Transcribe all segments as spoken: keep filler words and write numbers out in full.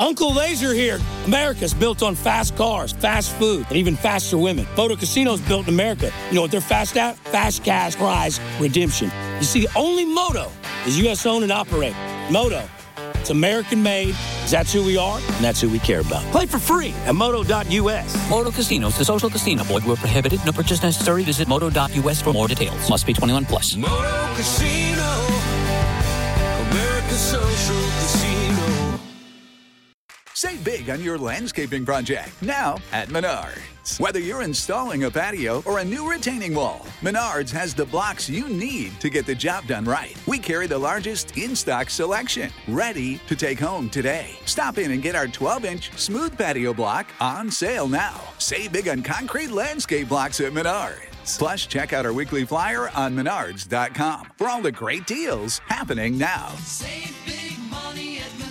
Uncle Laser here. America's built on fast cars, fast food, and even faster women. Moto Casino's built in America. You know what they're fast at? Fast cash prize redemption. You see, only Moto is U S owned and operated. Moto, it's American made. That's who we are, and that's who we care about. Play for free at moto dot U S. Moto Casinos, the social casino. Void where prohibited. No purchase necessary. Visit moto dot U S for more details. Must be twenty-one plus. Moto Casino, America's social casino. Save big on your landscaping project now at Menards. Whether you're installing a patio or a new retaining wall, Menards has the blocks you need to get the job done right. We carry the largest in-stock selection, ready to take home today. Stop in and get our twelve-inch smooth patio block on sale now. Save big on concrete landscape blocks at Menards. Plus, check out our weekly flyer on menards dot com for all the great deals happening now. Save big money at Menards.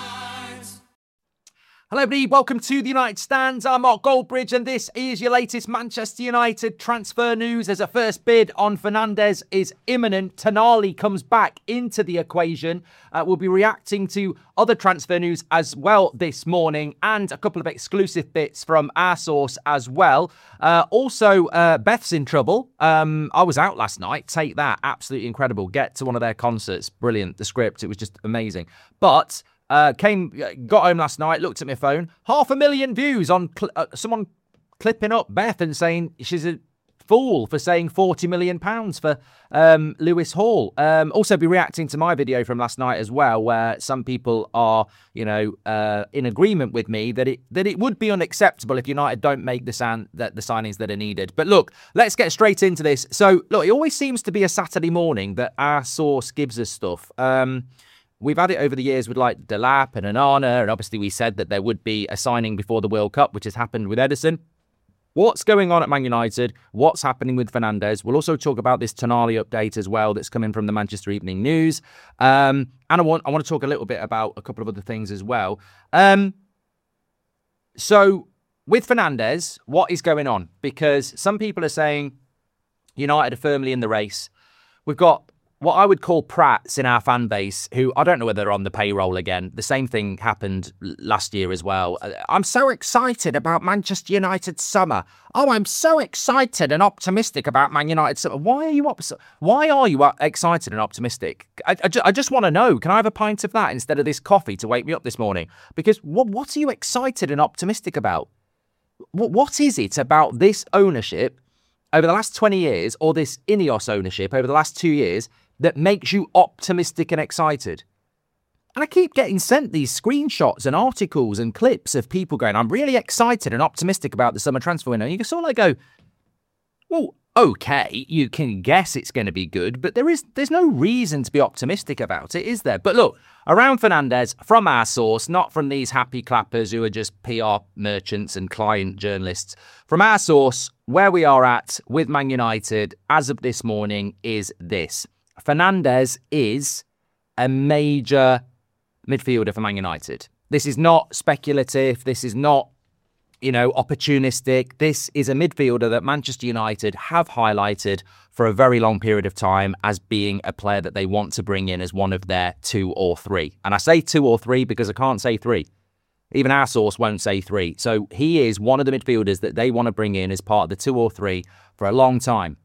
Hello everybody, welcome to the United Stands. I'm Mark Goldbridge and this is your latest Manchester United transfer news as a first bid on Fernandes is imminent. Tonali comes back into the equation. Uh, we'll be reacting to other transfer news as well this morning and a couple of exclusive bits from our source as well. Uh, also, uh, Beth's in trouble. Um, I was out last night. Take that. Absolutely incredible. Get to one of their concerts. Brilliant. The script. It was just amazing. But... Uh, came, got home last night, looked at my phone, half a million views on cl- uh, someone clipping up Beth and saying she's a fool for saying forty million pounds for um, Lewis Hall. Um, also be reacting to my video from last night as well, where some people are, you know, uh, in agreement with me that it that it would be unacceptable if United don't make the, san- that the signings that are needed. But look, let's get straight into this. So, look, it always seems to be a Saturday morning that our source gives us stuff. Um... We've had it over the years with like Delap and Onana, and obviously we said that there would be a signing before the World Cup, which has happened with Ederson. What's going on at Man United? What's happening with Fernandes? We'll also talk about this Tonali update as well that's coming from the Manchester Evening News. Um, and I want I want to talk a little bit about a couple of other things as well. Um, so with Fernandes, what is going on? Because some people are saying United are firmly in the race. We've got what I would call prats in our fan base, who I don't know whether they're on the payroll again. The same thing happened last year as well. I'm so excited about Manchester United's summer. Oh, I'm so excited and optimistic about Man United's summer. Why are you op- Why are you excited and optimistic? I, I, ju- I just want to know. Can I have a pint of that instead of this coffee to wake me up this morning? Because what what are you excited and optimistic about? What What is it about this ownership over the last twenty years, or this Ineos ownership over the last two years, that makes you optimistic and excited? And I keep getting sent these screenshots and articles and clips of people going, I'm really excited and optimistic about the summer transfer window. And you sort of like go, well, okay, you can guess it's going to be good, but there is there's no reason to be optimistic about it, is there? But look, around Fernandes, from our source, not from these happy clappers who are just P R merchants and client journalists, from our source, where we are at with Man United as of this morning is this. Fernandes is a major midfielder for Man United. This is not speculative. This is not, you know, opportunistic. This is a midfielder that Manchester United have highlighted for a very long period of time as being a player that they want to bring in as one of their two or three. And I say two or three because I can't say three. Even our source won't say three. So he is one of the midfielders that they want to bring in as part of the two or three for a long time.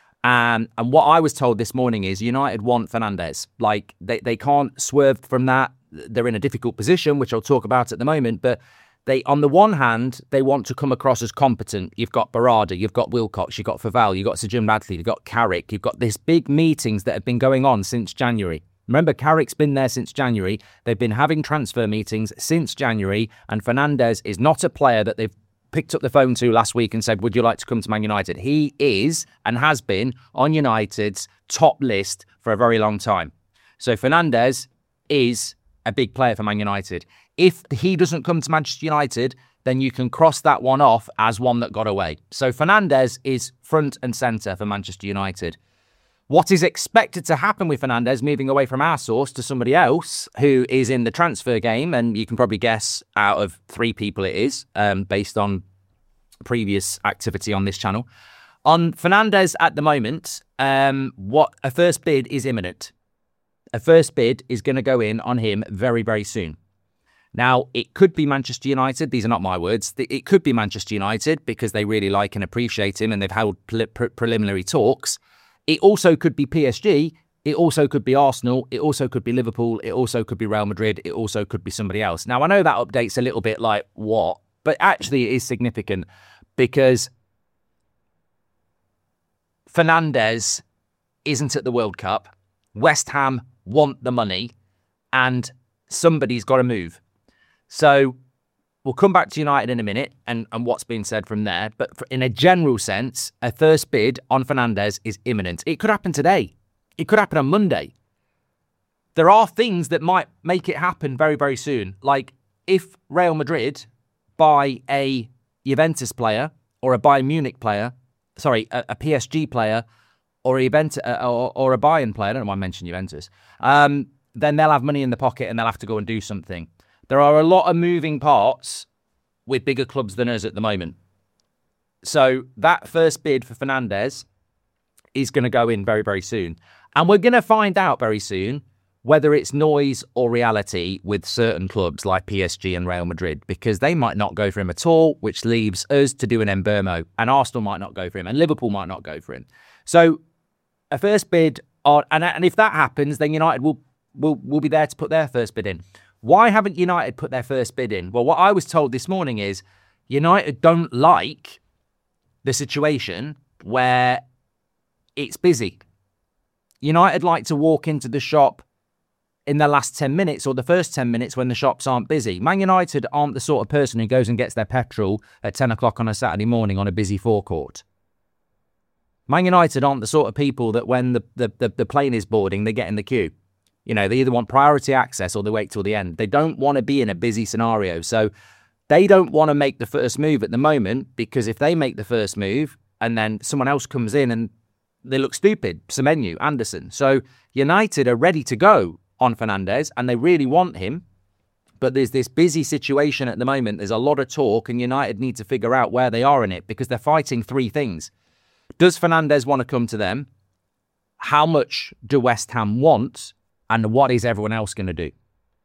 Um, and what I was told this morning is United want Fernandes. Like, they, they can't swerve from that. They're in a difficult position, which I'll talk about at the moment. But they, on the one hand, they want to come across as competent. You've got Berardi, you've got Wilcox, you've got Faval, you've got Sir Jim Radley, you've got Carrick. You've got these big meetings that have been going on since January. Remember, Carrick's been there since January. They've been having transfer meetings since January. And Fernandes is not a player that they've picked up the phone to last week and said, would you like to come to Man United? He is and has been on United's top list for a very long time. So Fernandes is a big player for Man United. If he doesn't come to Manchester United, then you can cross that one off as one that got away. So Fernandes is front and centre for Manchester United. What is expected to happen with Fernandes moving away from our source to somebody else who is in the transfer game, and you can probably guess out of three people it is, um, based on previous activity on this channel. On Fernandes at the moment, um, what a first bid is imminent. A first bid is going to go in on him very, very soon. Now, it could be Manchester United. These are not my words. It could be Manchester United because they really like and appreciate him and they've held pre- pre- preliminary talks. It also could be P S G. It also could be Arsenal. It also could be Liverpool. It also could be Real Madrid. It also could be somebody else. Now, I know that update's a little bit like, what? But actually, it is significant because Fernandes isn't at the World Cup. West Ham want the money and somebody's got to move. So we'll come back to United in a minute and, and what's been said from there. But for, in a general sense, a first bid on Fernandes is imminent. It could happen today. It could happen on Monday. There are things that might make it happen very, very soon. Like if Real Madrid buy a Juventus player or a Bayern Munich player, sorry, a, a P S G player or a Juventus uh, or, or a Bayern player, I don't know why I mentioned Juventus, um, then they'll have money in the pocket and they'll have to go and do something. There are a lot of moving parts with bigger clubs than us at the moment. So that first bid for Fernandes is going to go in very, very soon. And we're going to find out very soon whether it's noise or reality with certain clubs like P S G and Real Madrid, because they might not go for him at all, which leaves us to do an Mbeumo, and Arsenal might not go for him, and Liverpool might not go for him. So a first bid, on, and, and if that happens, then United will, will, will be there to put their first bid in. Why haven't United put their first bid in? Well, what I was told this morning is United don't like the situation where it's busy. United like to walk into the shop in the last ten minutes or the first ten minutes when the shops aren't busy. Man United aren't the sort of person who goes and gets their petrol at ten o'clock on a Saturday morning on a busy forecourt. Man United aren't the sort of people that when the, the, the, the plane is boarding, they get in the queue. You know, they either want priority access or they wait till the end. They don't want to be in a busy scenario. So they don't want to make the first move at the moment, because if they make the first move and then someone else comes in and they look stupid, Semenyo, Anderson. So United are ready to go on Fernandes and they really want him. But there's this busy situation at the moment. There's a lot of talk and United need to figure out where they are in it, because they're fighting three things. Does Fernandes want to come to them? How much do West Ham want? And what is everyone else going to do?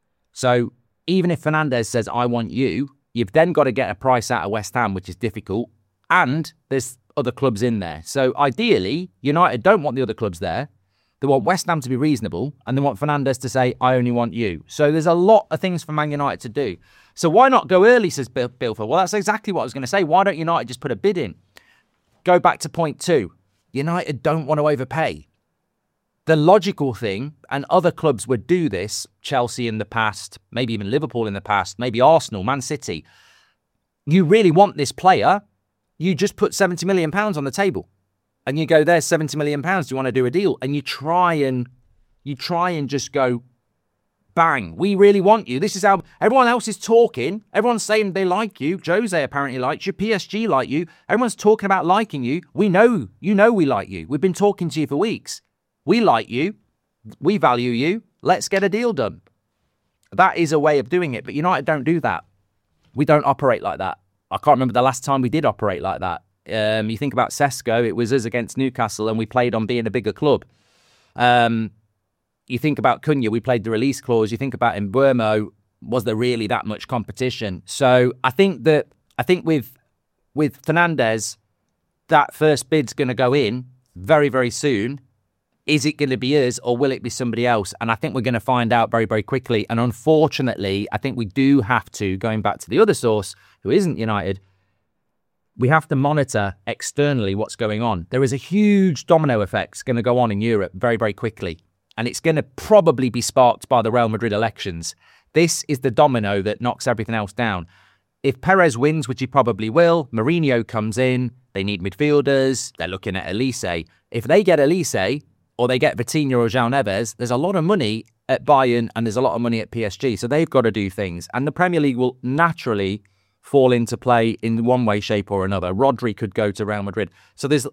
So even if Fernandes says, I want you, you've then got to get a price out of West Ham, which is difficult. And there's other clubs in there. So ideally, United don't want the other clubs there. They want West Ham to be reasonable, and they want Fernandes to say, I only want you. So there's a lot of things for Man United to do. So why not go early, says Bill Bilford. Well, that's exactly what I was going to say. Why don't United just put a bid in? Go back to point two. United don't want to overpay. The logical thing, and other clubs would do this, Chelsea in the past, maybe even Liverpool in the past, maybe Arsenal, Man City. You really want this player, you just put seventy million pounds on the table. And you go, there's seventy million pounds, do you want to do a deal? And you try and you try and just go, bang, we really want you. This is how everyone else is talking. Everyone's saying they like you. Jose apparently likes you. P S G like you. Everyone's talking about liking you. We know, you know we like you. We've been talking to you for weeks. We like you. We value you. Let's get a deal done. That is a way of doing it. But United don't do that. We don't operate like that. I can't remember the last time we did operate like that. Um, you think about Sesko, it was us against Newcastle and we played on being a bigger club. Um, you think about Cunha, we played the release clause. You think about Mbeumo, was there really that much competition? So I think that I think with with Fernandes, that first bid's going to go in very, very soon. Is it going to be us or will it be somebody else? And I think we're going to find out very, very quickly. And unfortunately, I think we do have to, going back to the other source, who isn't United, we have to monitor externally what's going on. There is a huge domino effect going to go on in Europe very, very quickly. And it's going to probably be sparked by the Real Madrid elections. This is the domino that knocks everything else down. If Perez wins, which he probably will, Mourinho comes in, they need midfielders, they're looking at Elise. If they get Elise, or they get Vitinha or João Neves, there's a lot of money at Bayern and there's a lot of money at P S G. So they've got to do things. And the Premier League will naturally fall into play in one way, shape or another. Rodri could go to Real Madrid. So there's,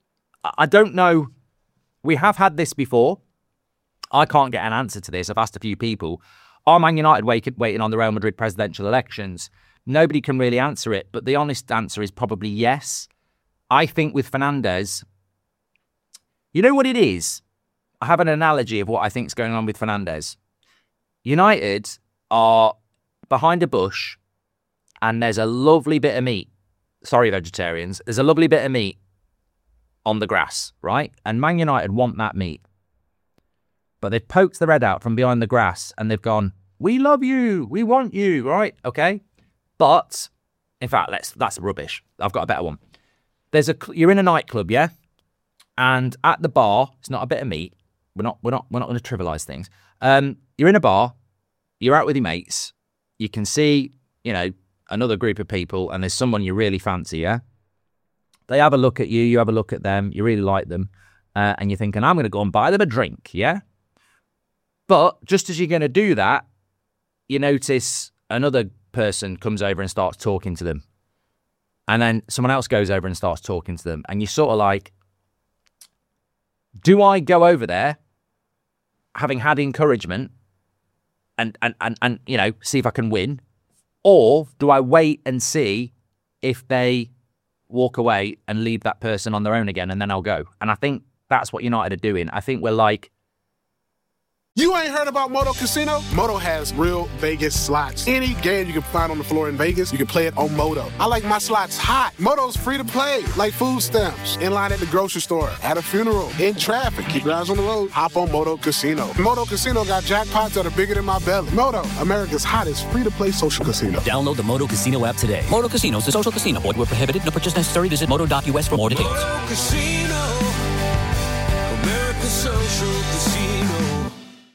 I don't know, we have had this before. I can't get an answer to this. I've asked a few people. Are Man United waiting on the Real Madrid presidential elections? Nobody can really answer it, but the honest answer is probably yes. I think with Fernandes, you know what it is? I have an analogy of what I think is going on with Fernandes. United are behind a bush and there's a lovely bit of meat. Sorry, vegetarians. There's a lovely bit of meat on the grass, right? And Man United want that meat. But they've poked their head out from behind the grass and they've gone, we love you. We want you, right? Okay. But, in fact, let's, that's rubbish. I've got a better one. There's a, you're in a nightclub, yeah? And at the bar, it's not a bit of meat. We're not, we're not, we're not going to trivialise things. Um, you're in a bar, you're out with your mates, you can see, you know, another group of people, and there's someone you really fancy, yeah? They have a look at you, you have a look at them, you really like them, uh, and you're thinking, I'm going to go and buy them a drink, yeah? But just as you're going to do that, you notice another person comes over and starts talking to them. And then someone else goes over and starts talking to them. And you're sort of like, do I go over there, having had encouragement, and, and, and, and you know, see if I can win? Or do I wait and see if they walk away and leave that person on their own again, and then I'll go? And I think that's what United are doing. I think we're like, you ain't heard about Moto Casino? Moto has real Vegas slots. Any game you can find on the floor in Vegas, you can play it on Moto. I like my slots hot. Moto's free to play, like food stamps. In line at the grocery store, at a funeral, in traffic. Keep your eyes on the road. Hop on Moto Casino. Moto Casino got jackpots that are bigger than my belly. Moto, America's hottest free-to-play social casino. Download the Moto Casino app today. Moto Casino is a social casino. Void where prohibited. No purchase necessary. Visit moto dot U S for more details. Moto Casino, America's social casino.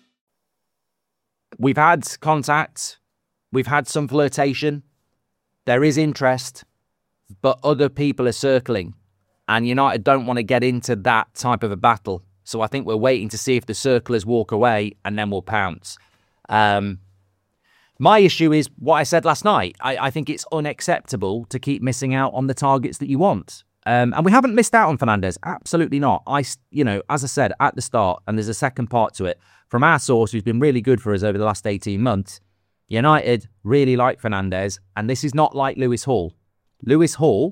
we've had contact, we've had some flirtation, there is interest, but other people are circling, and United don't want to get into that type of a battle. So I think we're waiting to see if the circlers walk away, and then we'll pounce. Um, my issue is what I said last night. I, I think it's unacceptable to keep missing out on the targets that you want. Um, and we haven't missed out on Fernandes. Absolutely not. I, you know, as I said at the start, and there's a second part to it, from our source who's been really good for us over the last eighteen months, United really like Fernandes, and this is not like Lewis Hall. Lewis Hall,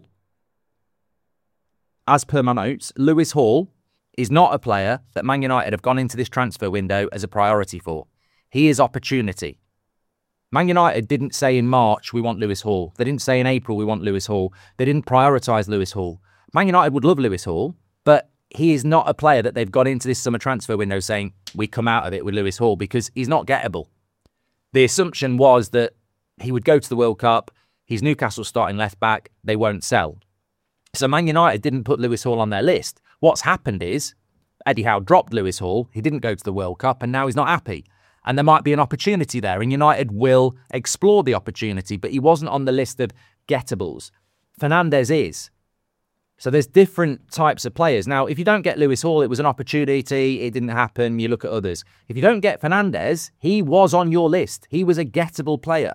as per my notes, Lewis Hall is not a player that Man United have gone into this transfer window as a priority for. He is opportunity. Man United didn't say in March, we want Lewis Hall. They didn't say in April, we want Lewis Hall. They didn't prioritise Lewis Hall. Man United would love Lewis Hall, but he is not a player that they've gone into this summer transfer window saying, we come out of it with Lewis Hall, because he's not gettable. The assumption was that he would go to the World Cup, he's Newcastle's starting left back, they won't sell. So Man United didn't put Lewis Hall on their list. What's happened is, Eddie Howe dropped Lewis Hall, he didn't go to the World Cup, and now he's not happy. And there might be an opportunity there, and United will explore the opportunity, but he wasn't on the list of gettables. Fernandes is. So there's different types of players. Now, if you don't get Lewis Hall, it was an opportunity, it didn't happen, you look at others. If you don't get Fernandes, he was on your list. He was a gettable player.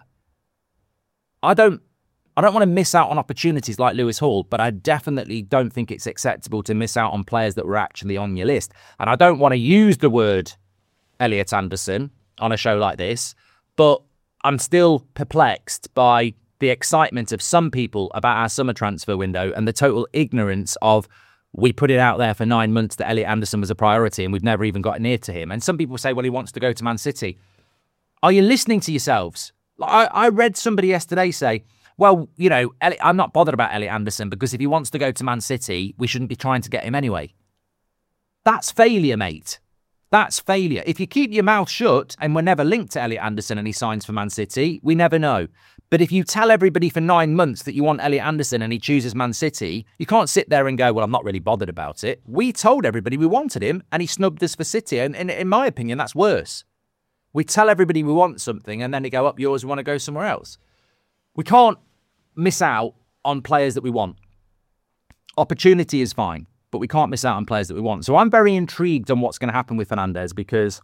I don't I don't want to miss out on opportunities like Lewis Hall, but I definitely don't think it's acceptable to miss out on players that were actually on your list. And I don't want to use the word Elliot Anderson on a show like this, but I'm still perplexed by the excitement of some people about our summer transfer window and the total ignorance of, we put it out there for nine months that Elliot Anderson was a priority and we've never even got near to him. And some people say, well, he wants to go to Man City. Are you listening to yourselves? I, I read somebody yesterday say, well, you know, Elliot, I'm not bothered about Elliot Anderson because if he wants to go to Man City, we shouldn't be trying to get him anyway. That's failure, mate. That's failure. If you keep your mouth shut and we're never linked to Elliot Anderson and he signs for Man City, we never know. But if you tell everybody for nine months that you want Elliot Anderson and he chooses Man City, you can't sit there and go, well, I'm not really bothered about it. We told everybody we wanted him and he snubbed us for City. And, and in my opinion, that's worse. We tell everybody we want something and then they go, up yours, we want to go somewhere else. We can't miss out on players that we want. Opportunity is fine, but we can't miss out on players that we want. So I'm very intrigued on what's going to happen with Fernandes, because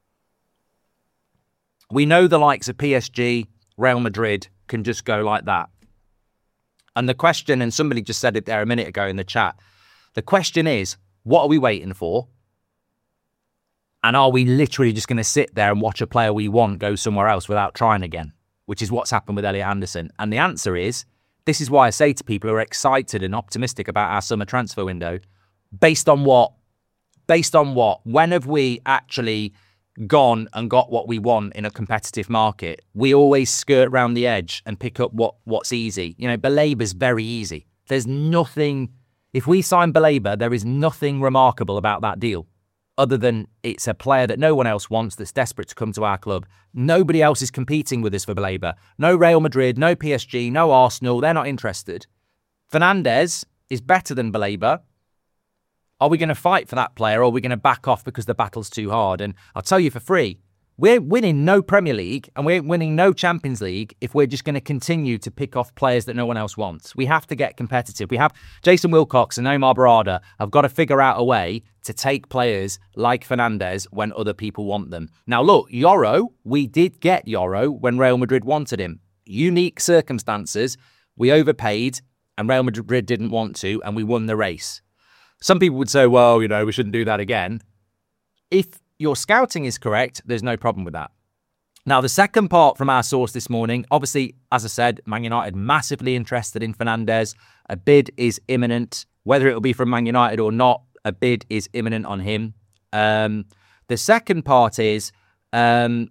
we know the likes of P S G, Real Madrid can just go like that. And the question, and somebody just said it there a minute ago in the chat, the question is, what are we waiting for? And are we literally just going to sit there and watch a player we want go somewhere else without trying again? Which is what's happened with Elliot Anderson. And the answer is, this is why I say to people who are excited and optimistic about our summer transfer window, based on what? Based on what? When have we actually gone and got what we want in a competitive market, we always skirt around the edge and pick up what, what's easy. You know, Balaba's very easy. There's nothing... If we sign Balaba, there is nothing remarkable about that deal other than it's a player that no one else wants that's desperate to come to our club. Nobody else is competing with us for Balaba. No Real Madrid, no P S G, no Arsenal. They're not interested. Fernandes is better than Balaba. Are we going to fight for that player or are we going to back off because the battle's too hard? And I'll tell you for free, we're winning no Premier League and we're winning no Champions League if we're just going to continue to pick off players that no one else wants. We have to get competitive. We have Jason Wilcox and Omar Barada have got to figure out a way to take players like Fernandes when other people want them. Now look, Yoro, we did get Yoro when Real Madrid wanted him. Unique circumstances. We overpaid and Real Madrid didn't want to and we won the race. Some people would say, well, you know, we shouldn't do that again. If your scouting is correct, there's no problem with that. Now, the second part from our source this morning, obviously, as I said, Man United massively interested in Fernandes. A bid is imminent. Whether it'll be from Man United or not, a bid is imminent on him. Um, the second part is, um,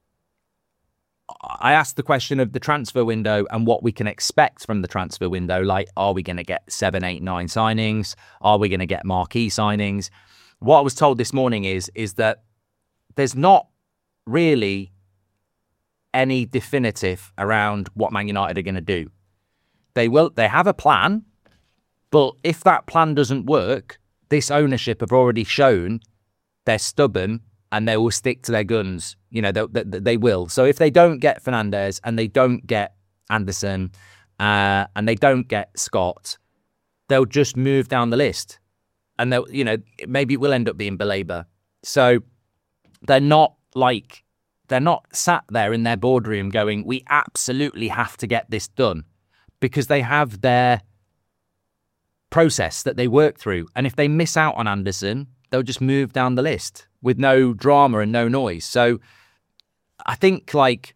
I asked the question of the transfer window and what we can expect from the transfer window. Like, are we going to get seven, eight, nine signings? Are we going to get marquee signings? What I was told this morning is, is that there's not really any definitive around what Man United are going to do. They will, they have a plan, but if that plan doesn't work, this ownership have already shown they're stubborn and they will stick to their guns. You know, they, they, they will. So if they don't get Fernandes and they don't get Anderson uh, and they don't get Scott, they'll just move down the list. And they'll, you know, maybe it will end up being Balaba. So they're not like, they're not sat there in their boardroom going, we absolutely have to get this done, because they have their process that they work through. And if they miss out on Anderson, they'll just move down the list with no drama and no noise. So I think like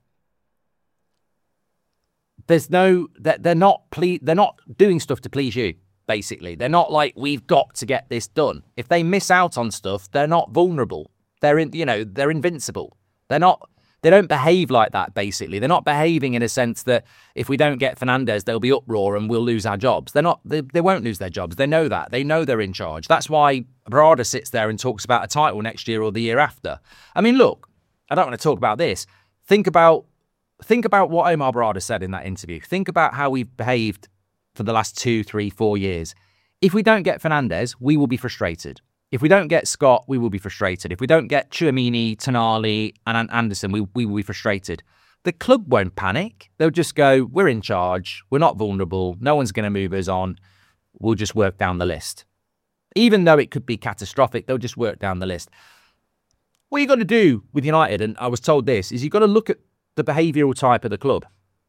there's no, they're not ple- they're not doing stuff to please you. Basically, they're not like, we've got to get this done. If they miss out on stuff, they're not vulnerable. They're in, you know, they're invincible. They're not, they don't behave like that, basically. They're not behaving in a sense that if we don't get Fernandes, there'll be uproar and we'll lose our jobs. They're not, they, they won't lose their jobs. They know that. They know they're in charge. That's why Barada sits there and talks about a title next year or the year after. I mean, look, I don't want to talk about this. Think about, think about what Omar Barada said in that interview. Think about how we've behaved for the last two, three, four years. If we don't get Fernandes, we will be frustrated. If we don't get Scott, we will be frustrated. If we don't get Tchouaméni, Tonali and Anderson, we, we will be frustrated. The club won't panic. They'll just go, we're in charge. We're not vulnerable. No one's going to move us on. We'll just work down the list. Even though it could be catastrophic, they'll just work down the list. What you got to do with United, and I was told this, is you've got to look at the behavioural type of the club.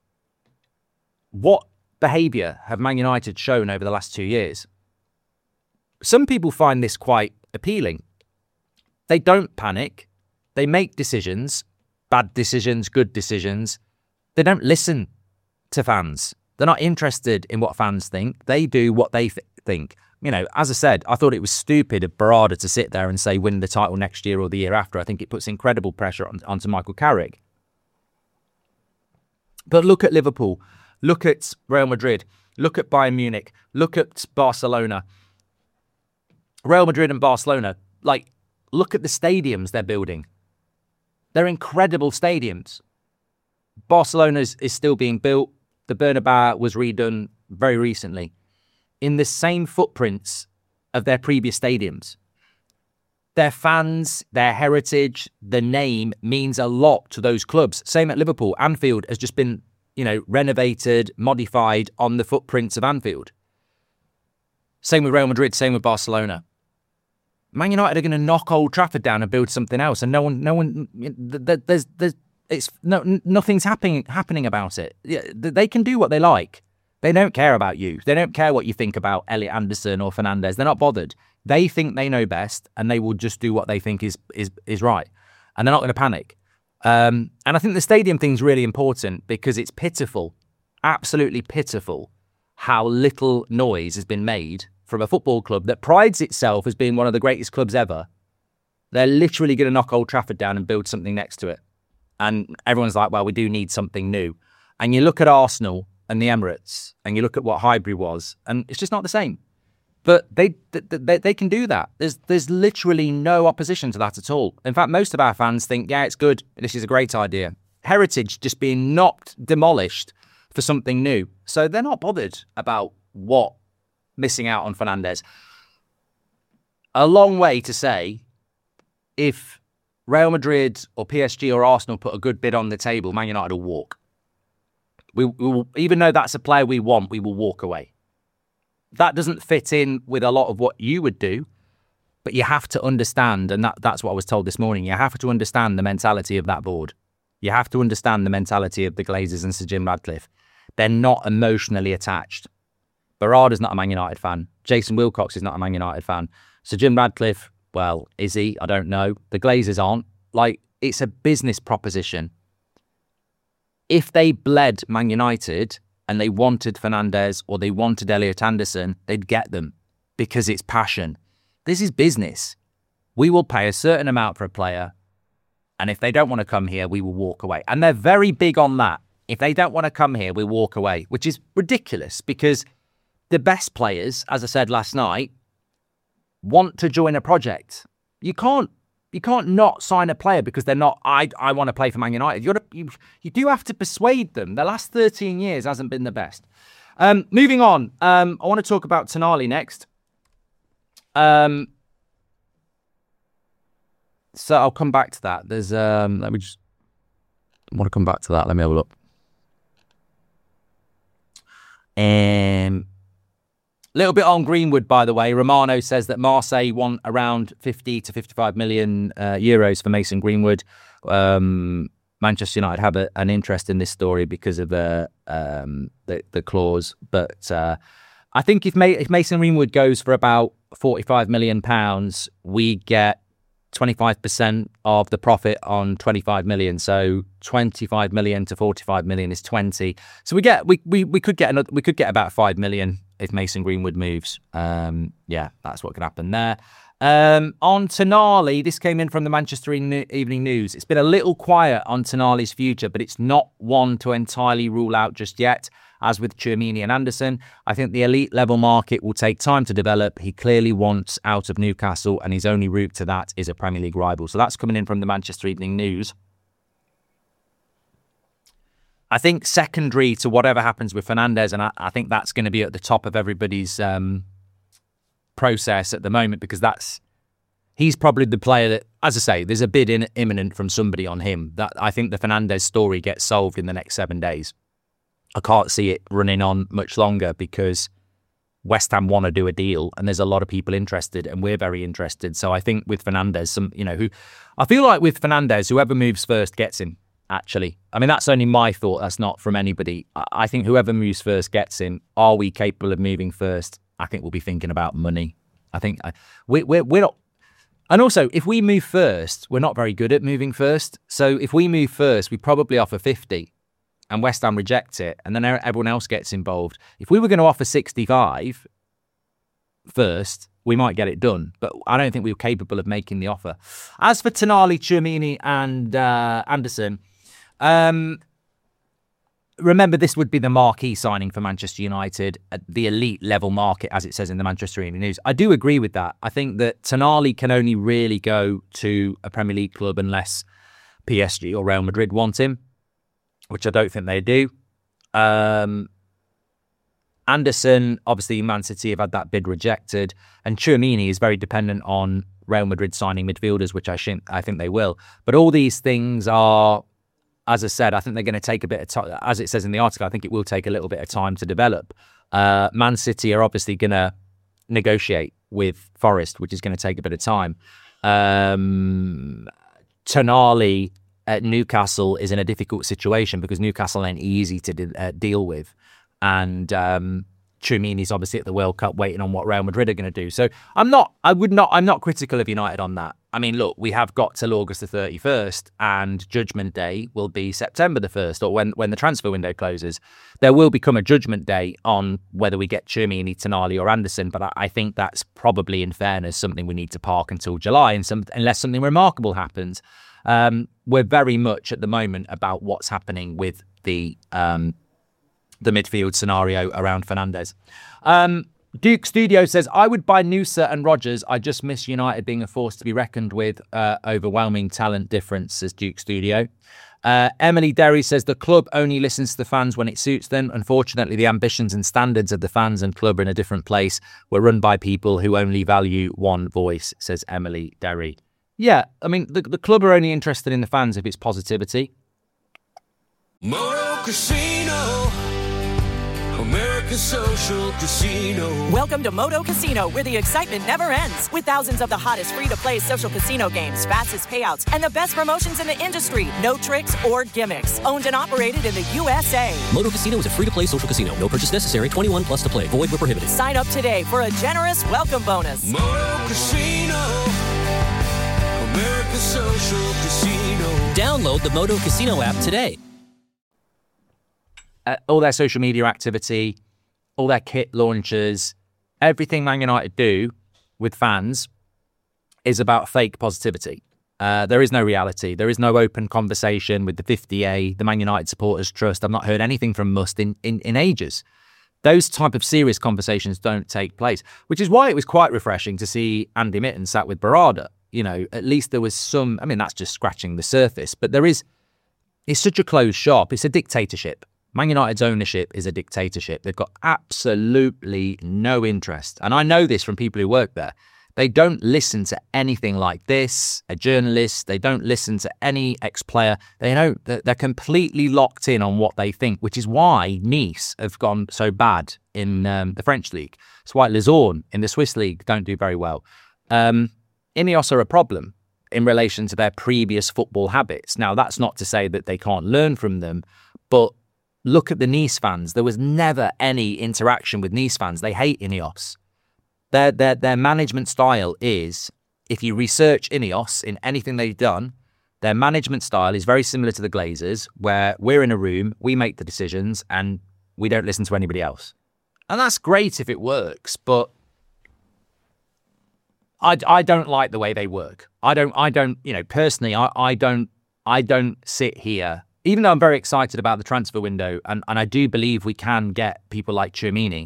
What behaviour have Man United shown over the last two years? Some people find this quite appealing. They don't panic. They make decisions, bad decisions, good decisions. They don't listen to fans. They're not interested in what fans think. They do what they th- think. You know, as I said, I thought it was stupid of Barada to sit there and say win the title next year or the year after. I think it puts incredible pressure on, onto Michael Carrick. But look at Liverpool. Look at Real Madrid. Look at Bayern Munich. Look at Barcelona. Real Madrid and Barcelona, like, look at the stadiums they're building. They're incredible stadiums. Barcelona is, is still being built. The Bernabeu was redone very recently in the same footprints of their previous stadiums. Their fans, their heritage, the name means a lot to those clubs. Same at Liverpool. Anfield has just been, you know, renovated, modified on the footprints of Anfield. Same with Real Madrid, same with Barcelona. Man United are going to knock Old Trafford down and build something else, and no one, no one, there's, there's, it's no, nothing's happening, happening about it. They can do what they like. They don't care about you. They don't care what you think about Elliot Anderson or Fernandes. They're not bothered. They think they know best, and they will just do what they think is is is right, and they're not going to panic. Um, and I think the stadium thing's really important because it's pitiful, absolutely pitiful, how little noise has been made from a football club that prides itself as being one of the greatest clubs ever They're literally going to knock Old Trafford down and build something next to it. And everyone's like, well, we do need something new. And you look at Arsenal and the Emirates, and you look at what Highbury was, and it's just not the same. But they they, they can do that. There's there's literally no opposition to that at all. In fact, most of our fans think, yeah, it's good. This is a great idea. Heritage just being knocked, demolished for something new. So they're not bothered about what missing out on Fernandes. A long way to say, if Real Madrid or P S G or Arsenal put a good bid on the table, Man United will walk. We, we will, even though that's a player we want, we will walk away. That doesn't fit in with a lot of what you would do, but you have to understand, and that, that's what I was told this morning, you have to understand the mentality of that board. You have to understand the mentality of the Glazers and Sir Jim Ratcliffe. They're not emotionally attached. Barada's not a Man United fan. Jason Wilcox is not a Man United fan. Sir Jim Ratcliffe, well, is he? I don't know. The Glazers aren't. Like, it's a business proposition. If they bled Man United and they wanted Fernandes or they wanted Elliot Anderson, they'd get them because it's passion. This is business. We will pay a certain amount for a player, and if they don't want to come here, we will walk away. And they're very big on that. If they don't want to come here, we walk away, which is ridiculous because the best players, as I said last night, want to join a project. You can't you can't not sign a player because they're not, I I want to play for Man United. You, gotta, you you do have to persuade them. The last thirteen years hasn't been the best. Um, moving on, um, I want to talk about Tonali next. Um, so I'll come back to that. There's, um, let me just, I want to come back to that. Let me have a look. Um, little bit on Greenwood, by the way. Romano says that Marseille want around fifty to fifty-five million uh, euros for Mason Greenwood. Um, Manchester United have a, an interest in this story because of the um, the, the clause. But uh, I think if, May, if Mason Greenwood goes for about forty-five million pounds, we get twenty-five percent of the profit on twenty-five million. So twenty-five million to forty-five million is twenty. So we get we we, we could get another, we could get about five million if Mason Greenwood moves. Um, yeah, that's what could happen there. Um, on Tonali, this came in from the Manchester Evening News. It's been a little quiet on Tonali's future, but it's not one to entirely rule out just yet. As with Tchouaméni and Anderson, I think the elite level market will take time to develop. He clearly wants out of Newcastle, and his only route to that is a Premier League rival. So that's coming in from the Manchester Evening News. I think secondary to whatever happens with Fernandes, and I, I think that's going to be at the top of everybody's um, process at the moment, because that's he's probably the player that, as I say, there's a bid in, imminent from somebody on him. That I think the Fernandes story gets solved in the next seven days. I can't see it running on much longer because West Ham want to do a deal, and there's a lot of people interested, and we're very interested. So I think with Fernandes, some you know who I feel like with Fernandes, whoever moves first gets him. Actually, I mean, that's only my thought. That's not from anybody. I think whoever moves first gets him. Are we capable of moving first? I think we'll be thinking about money. I think I, we, we're, we're not. And also, if we move first, we're not very good at moving first. So if we move first, we probably offer fifty and West Ham reject it, and then everyone else gets involved. If we were going to offer sixty-five first, we might get it done, but I don't think we were capable of making the offer. As for Tonali, Tchouaméni and uh, Anderson, Um, remember, this would be the marquee signing for Manchester United at the elite level market, as it says in the Manchester Evening News. I do agree with that. I think that Tonali can only really go to a Premier League club unless P S G or Real Madrid want him, which I don't think they do. Um, Anderson, obviously, Man City have had that bid rejected, and Tchouaméni is very dependent on Real Madrid signing midfielders, which I think I think they will. But all these things are, as I said, I think they're going to take a bit of time. As it says in the article, I think it will take a little bit of time to develop. Uh, Man City are obviously going to negotiate with Forest, which is going to take a bit of time. Um, Tonali at Newcastle is in a difficult situation because Newcastle ain't easy to de- uh, deal with. And um, Tchouameni's obviously at the World Cup waiting on what Real Madrid are going to do. So I'm not, I would not, I'm not critical of United on that. I mean, look, we have got till August the thirty-first and Judgment Day will be September the first, or when, when the transfer window closes. There will become a judgment day on whether we get Tchouameni, Tonali or Anderson, but I, I think that's probably, in fairness, something we need to park until July, and some, unless something remarkable happens. Um, we're very much at the moment about what's happening with the um, the midfield scenario around Fernandes. Um, Duke Studio says, I would buy Noosa and Rodgers. I just miss United being a force to be reckoned with. Uh, overwhelming talent difference, says Duke Studio. Uh, Emily Derry says, the club only listens to the fans when it suits them. Unfortunately, the ambitions and standards of the fans and club are in a different place. We're run by people who only value one voice, says Emily Derry. Yeah, I mean, the, the club are only interested in the fans if it's positivity. Moto Casino, America's social casino. Welcome to Moto Casino, where the excitement never ends. With thousands of the hottest free-to-play social casino games, fastest payouts, and the best promotions in the industry. No tricks or gimmicks. Owned and operated in the U S A. Moto Casino is a free-to-play social casino. No purchase necessary. twenty-one plus to play. Void where prohibited. Sign up today for a generous welcome bonus. Moto Casino, America's social casino. Download the Moto Casino app today. Uh, all their social media activity, all their kit launches, everything Man United do with fans is about fake positivity. Uh, there is no reality. There is no open conversation with the fifty A, the Man United Supporters Trust. I've not heard anything from Must in, in, in ages. Those type of serious conversations don't take place, which is why it was quite refreshing to see Andy Mitten sat with Barada. You know, at least there was some, I mean, that's just scratching the surface, but there is, it's such a closed shop. It's a dictatorship. Man United's ownership is a dictatorship. They've got absolutely no interest. And I know this from people who work there. They don't listen to anything like this, a journalist. They don't listen to any ex-player. They don't, they're completely locked in on what they think, which is why Nice have gone so bad in um, the French league. It's why Luzern in the Swiss league don't do very well. Um, Ineos are a problem in relation to their previous football habits. Now, that's not to say that they can't learn from them, but look at the Nice fans. There was never any interaction with Nice fans. They hate Ineos. Their, their, their management style is, if you research Ineos in anything they've done, their management style is very similar to the Glazers, where we're in a room, we make the decisions, and we don't listen to anybody else. And that's great if it works, but I, I don't like the way they work. I don't, I don't, you know, personally, I, I don't, I don't sit here, even though I'm very excited about the transfer window, and, and I do believe we can get people like Tchouameni,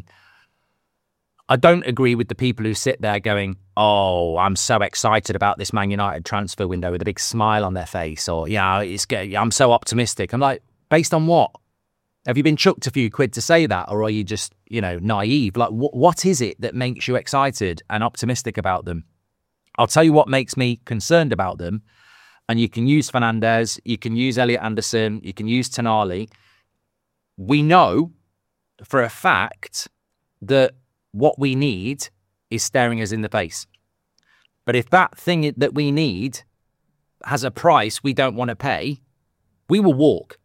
I don't agree with the people who sit there going, oh, I'm so excited about this Man United transfer window with a big smile on their face, or, yeah, it's I'm so optimistic. I'm like, based on what? Have you been chucked a few quid to say that, or are you just, you know, naive? Like, wh- what is it that makes you excited and optimistic about them? I'll tell you what makes me concerned about them. And you can use Fernandes, you can use Elliot Anderson, you can use Tonali. We know for a fact that what we need is staring us in the face. But if that thing that we need has a price we don't want to pay, we will walk.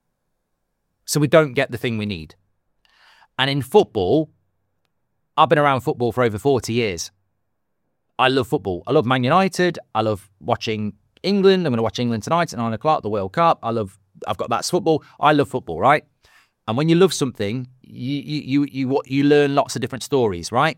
So we don't get the thing we need. And in football, I've been around football for over forty years. I love football. I love Man United. I love watching England. I'm going to watch England tonight at nine o'clock, the World Cup. I love, I've got that's football. I love football, right? And when you love something, you, you, you, you, you learn lots of different stories, right?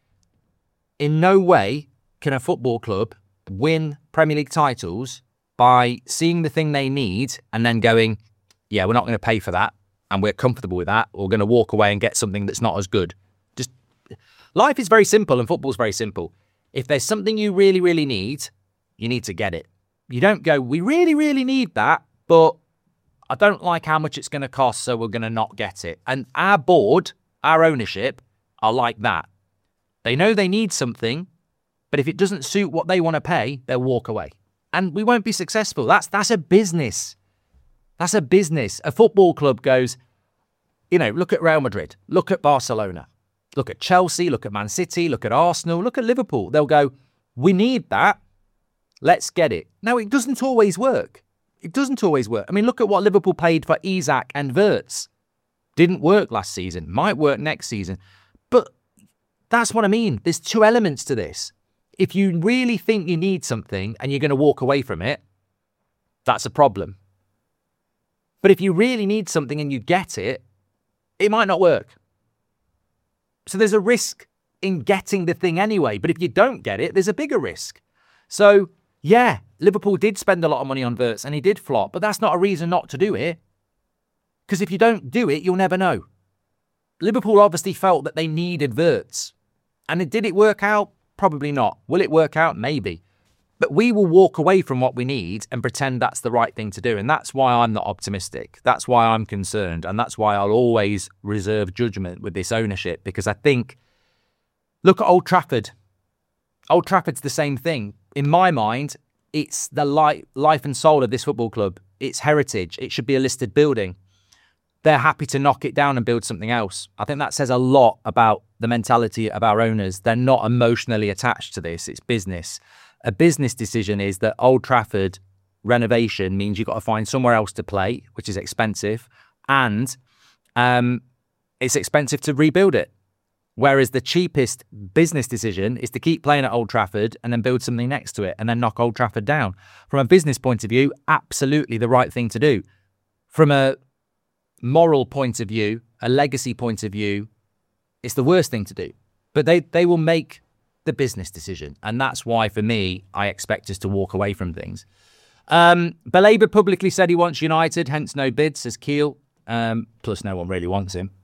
In no way can a football club win Premier League titles by seeing the thing they need and then going, yeah, we're not going to pay for that, and we're comfortable with that. We're going to walk away and get something that's not as good. Just, life is very simple and football's very simple. If there's something you really, really need, you need to get it. You don't go, we really, really need that, but I don't like how much it's going to cost, so we're going to not get it. And our board, our ownership, are like that. They know they need something, but if it doesn't suit what they want to pay, they'll walk away. And we won't be successful. That's that's a business. That's a business. A football club goes, you know, look at Real Madrid, look at Barcelona, look at Chelsea, look at Man City, look at Arsenal, look at Liverpool. They'll go, we need that. Let's get it. Now, it doesn't always work. It doesn't always work. I mean, look at what Liverpool paid for Isak and Wirtz. Didn't work last season. Might work next season. That's what I mean. There's two elements to this. If you really think you need something and you're going to walk away from it, that's a problem. But if you really need something and you get it, it might not work. So there's a risk in getting the thing anyway. But if you don't get it, there's a bigger risk. So, yeah, Liverpool did spend a lot of money on Wirtz and he did flop, but that's not a reason not to do it. Because if you don't do it, you'll never know. Liverpool obviously felt that they needed Wirtz. And did it work out? Probably not. Will it work out? Maybe. But we will walk away from what we need and pretend that's the right thing to do. And that's why I'm not optimistic. That's why I'm concerned. And that's why I'll always reserve judgment with this ownership. Because I think, look at Old Trafford. Old Trafford's the same thing. In my mind, it's the life, life and soul of this football club. It's heritage. It should be a listed building. They're happy to knock it down and build something else. I think that says a lot about the mentality of our owners. They're not emotionally attached to this. It's business. A business decision is that Old Trafford renovation means you've got to find somewhere else to play, which is expensive, and um, it's expensive to rebuild it. Whereas the cheapest business decision is to keep playing at Old Trafford and then build something next to it and then knock Old Trafford down. From a business point of view, absolutely the right thing to do. From a moral point of view, a legacy point of view, it's the worst thing to do. But they, they will make the business decision. And that's why, for me, I expect us to walk away from things. Um, Baleba publicly said he wants United, hence no bid, says Keel. Um, plus, no one really wants him.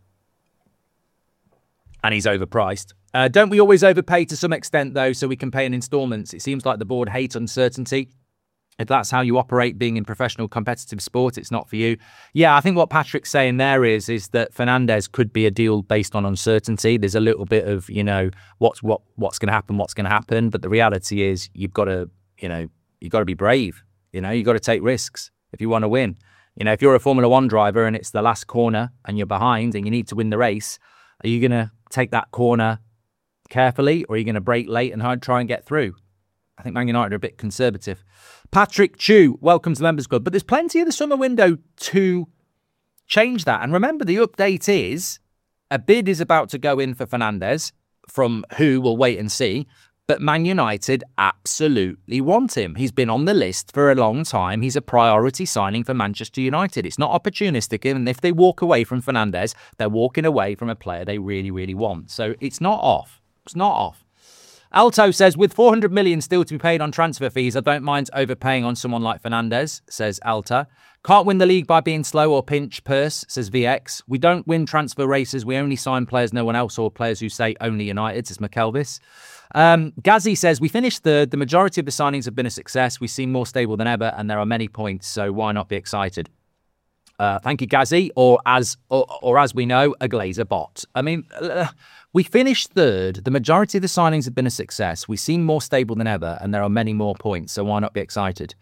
And he's overpriced. Uh, don't we always overpay to some extent, though, so we can pay in instalments? It seems like the board hates uncertainty. If that's how you operate being in professional competitive sport, it's not for you. Yeah, I think what Patrick's saying there is is that Fernandes could be a deal based on uncertainty. There's a little bit of, you know, what's what what's going to happen, what's going to happen. But the reality is you've got to, you know, you've got to be brave. You know, you've got to take risks if you want to win. You know, if you're a Formula One driver and it's the last corner and you're behind and you need to win the race, are you going to take that corner carefully or are you going to brake late and try and get through? I think Man United are a bit conservative. Patrick Chu, welcome to the Members Club. But there's plenty of the summer window to change that. And remember, the update is a bid is about to go in for Fernandes, from who we'll wait and see. But Man United absolutely want him. He's been on the list for a long time. He's a priority signing for Manchester United. It's not opportunistic. And if they walk away from Fernandes, they're walking away from a player they really, really want. So it's not off. It's not off. Alto says, with four hundred million still to be paid on transfer fees, I don't mind overpaying on someone like Fernandes, says Alta. Can't win the league by being slow or pinch purse, says V X. We don't win transfer races. We only sign players no one else or players who say only United, says McKelvis. Um, Ghazi says, we finished third. The majority of the signings have been a success. We seem more stable than ever and there are many points, so why not be excited? Uh, thank you, Ghazi, or as or, or as we know, a Glazer bot. I mean, uh, we finished third. The majority of the signings have been a success. We seem more stable than ever, and there are many more points, so why not be excited?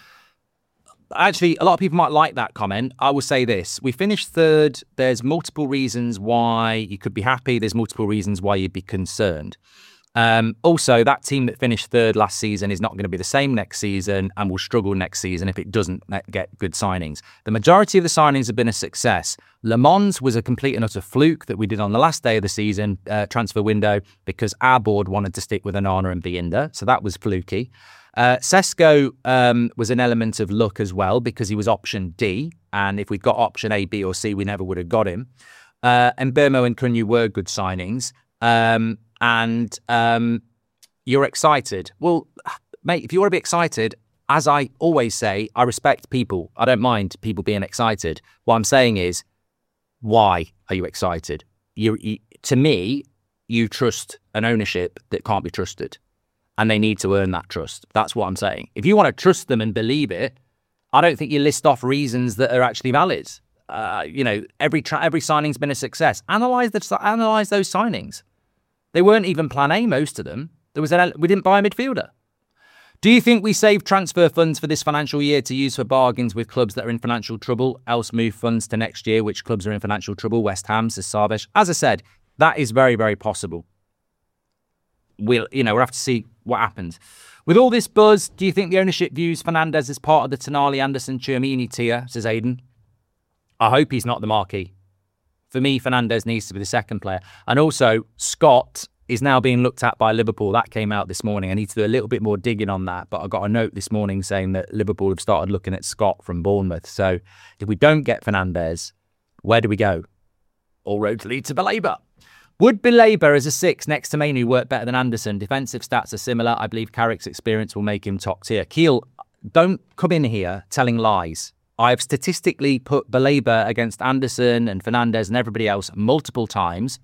Actually, a lot of people might like that comment. I will say this. We finished third. There's multiple reasons why you could be happy. There's multiple reasons why you'd be concerned. Um, also, that team that finished third last season is not going to be the same next season and will struggle next season if it doesn't get good signings. The majority of the signings have been a success. Le Mans was a complete and utter fluke that we did on the last day of the season uh, transfer window because our board wanted to stick with Onana and Bienda, so that was fluky. Uh, Sesko um, was an element of luck as well because he was option D, and if we'd got option A, B or C, we never would have got him. Uh, and Mbeumo and Cunha were good signings. Um, And um, you're excited. Well, mate, if you want to be excited, as I always say, I respect people. I don't mind people being excited. What I'm saying is, why are you excited? You, you, to me, you trust an ownership that can't be trusted. And they need to earn that trust. That's what I'm saying. If you want to trust them and believe it, I don't think you list off reasons that are actually valid. Uh, you know, every tra- every signing's been a success. Analyze the, analyze those signings. They weren't even plan A, most of them. There was an, we didn't buy a midfielder. Do you think we save transfer funds for this financial year to use for bargains with clubs that are in financial trouble, else move funds to next year, which clubs are in financial trouble? West Ham, says Sarvesh. As I said, that is very, very possible. We'll, you know, we'll have to see what happens. With all this buzz, do you think the ownership views Fernandes as part of the Tonali, Anderson, Tchouameni tier, says Aidan? I hope he's not the marquee. For me, Fernandes needs to be the second player. And also, Scott is now being looked at by Liverpool. That came out this morning. I need to do a little bit more digging on that. But I got a note this morning saying that Liverpool have started looking at Scott from Bournemouth. So if we don't get Fernandes, where do we go? All roads lead to Baleba. Would Baleba as a six next to Mainoo work better than Anderson? Defensive stats are similar. I believe Carrick's experience will make him top tier. Keel, don't come in here telling lies. I've statistically put Baleba against Anderson and Fernandes and everybody else multiple times.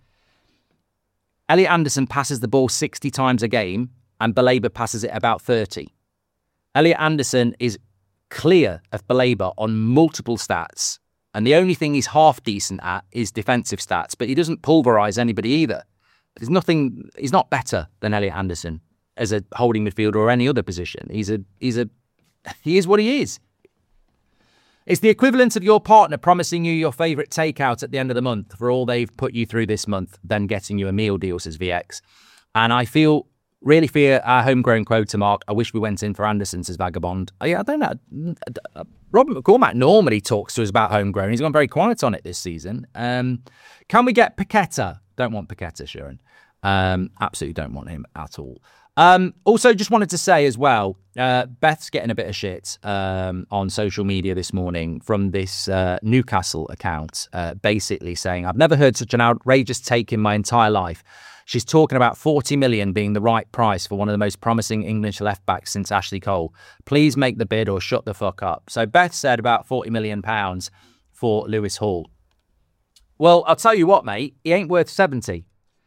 Elliot Anderson passes the ball sixty times a game and Baleba passes it about thirty. Elliot Anderson is clear of Baleba on multiple stats. And the only thing he's half decent at is defensive stats, but he doesn't pulverise anybody either. There's nothing, he's not better than Elliot Anderson as a holding midfielder or any other position. He's a, he's a, he is what he is. It's the equivalent of your partner promising you your favourite takeout at the end of the month for all they've put you through this month, then getting you a meal deal, says V X. And I feel, really fear our homegrown quota, Mark. I wish we went in for Anderson, says Vagabond. Oh, yeah, I don't know. Robert McCormack normally talks to us about homegrown. He's gone very quiet on it this season. Um, can we get Paqueta? Don't want Paqueta, Sharon. Um, absolutely don't want him at all. Um, also, just wanted to say as well, uh, Beth's getting a bit of shit um, on social media this morning from this uh, Newcastle account, uh, basically saying, I've never heard such an outrageous take in my entire life. She's talking about forty million being the right price for one of the most promising English left-backs since Ashley Cole. Please make the bid or shut the fuck up. So Beth said about forty million pounds for Lewis Hall. Well, I'll tell you what, mate, he ain't worth seventy.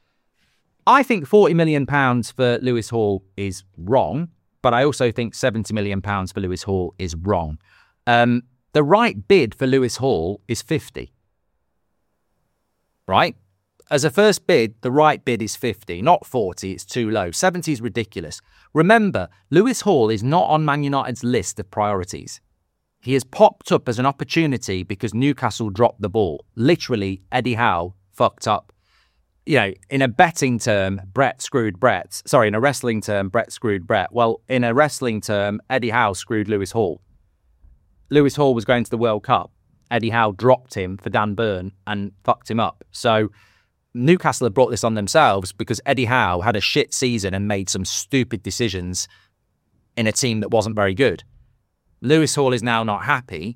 I think forty million pounds for Lewis Hall is wrong, but I also think seventy million pounds for Lewis Hall is wrong. Um, the right bid for Lewis Hall is fifty. Right? As a first bid, the right bid is fifty, not forty. It's too low. seventy is ridiculous. Remember, Lewis Hall is not on Man United's list of priorities. He has popped up as an opportunity because Newcastle dropped the ball. Literally, Eddie Howe fucked up. You know, in a betting term, Brett screwed Brett. Sorry, in a wrestling term, Brett screwed Brett. Well, in a wrestling term, Eddie Howe screwed Lewis Hall. Lewis Hall was going to the World Cup. Eddie Howe dropped him for Dan Burn and fucked him up. So Newcastle have brought this on themselves because Eddie Howe had a shit season and made some stupid decisions in a team that wasn't very good. Lewis Hall is now not happy.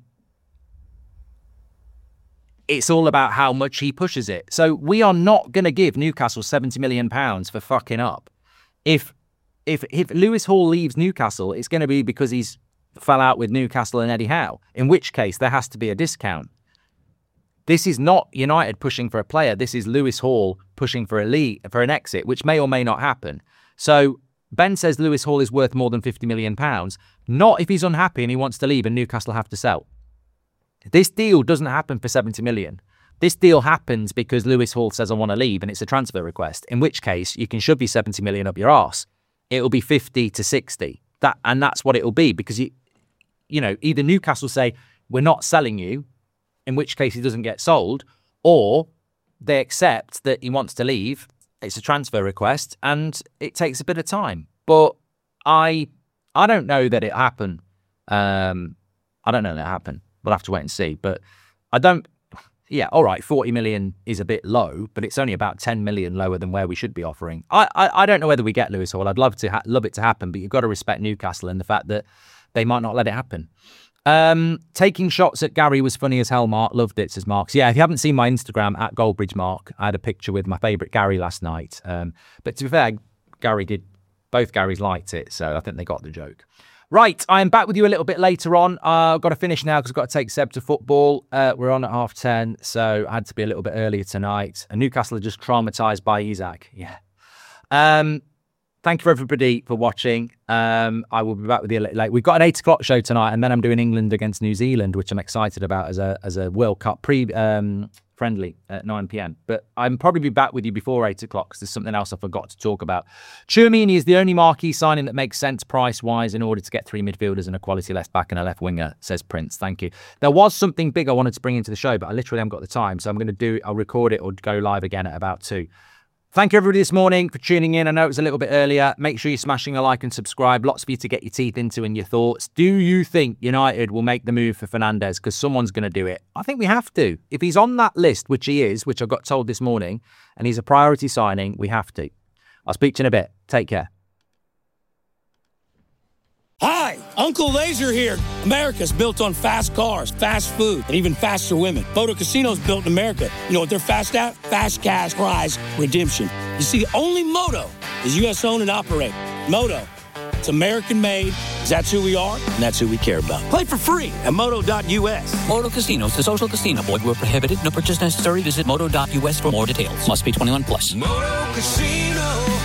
It's all about how much he pushes it. So we are not going to give Newcastle seventy million pounds for fucking up. If if if Lewis Hall leaves Newcastle, it's going to be because he's fell out with Newcastle and Eddie Howe, in which case there has to be a discount. This is not United pushing for a player. This is Lewis Hall pushing for a lead, for an exit, which may or may not happen. So Ben says Lewis Hall is worth more than fifty million pounds. Not if he's unhappy and he wants to leave and Newcastle have to sell. This deal doesn't happen for seventy million. This deal happens because Lewis Hall says, I want to leave, and it's a transfer request, in which case you can shove your seventy million up your arse. It'll be fifty to sixty. That, and that's what it'll be because, you, you know, either Newcastle say, we're not selling you, in which case he doesn't get sold, or they accept that he wants to leave. It's a transfer request and it takes a bit of time. But I I don't know that it happened. Um, I don't know that it happened. We'll have to wait and see. But I don't... Yeah, all right, forty million is a bit low, but it's only about ten million lower than where we should be offering. I I, I don't know whether we get Lewis Hall. I'd love to ha- love it to happen, but you've got to respect Newcastle and the fact that they might not let it happen. Um, taking shots at Gary was funny as hell, Mark. Loved it, says Mark. So yeah, if you haven't seen my Instagram, at Goldbridge Mark, I had a picture with my favourite Gary last night. Um, but to be fair, Gary did, both Garys liked it, so I think they got the joke. Right, I am back with you a little bit later on. Uh, I've got to finish now because I've got to take Seb to football. Uh, we're on at half ten, so I had to be a little bit earlier tonight. And Newcastle are just traumatised by Isaac. Yeah. Um, thank you for everybody for watching. Um, I will be back with you late. We've got an eight o'clock show tonight, and then I'm doing England against New Zealand, which I'm excited about as a as a World Cup pre um, friendly at nine p.m. But I'm probably be back with you before eight o'clock because there's something else I forgot to talk about. Tchouameni is the only marquee signing that makes sense price-wise in order to get three midfielders and a quality left-back and a left winger, says Prince. Thank you. There was something big I wanted to bring into the show, but I literally haven't got the time, so I'm going to do, I'll record it or go live again at about two. Thank you, everybody, this morning for tuning in. I know it was a little bit earlier. Make sure you're smashing a like and subscribe. Lots for you to get your teeth into and your thoughts. Do you think United will make the move for Fernandes? Because someone's going to do it. I think we have to. If he's on that list, which he is, which I got told this morning, and he's a priority signing, we have to. I'll speak to you in a bit. Take care. Hi, Uncle Laser here. America's built on fast cars, fast food, and even faster women. Moto Casino's built in America. You know what they're fast at? Fast cash prize redemption. You see, the only moto is U S owned and operated. Moto, it's American made, because that's who we are, and that's who we care about. Play for free at moto dot U S. Moto Casinos, the social casino. Void where prohibited. No purchase necessary. Visit moto dot U S for more details. Must be twenty-one plus. Moto Casino.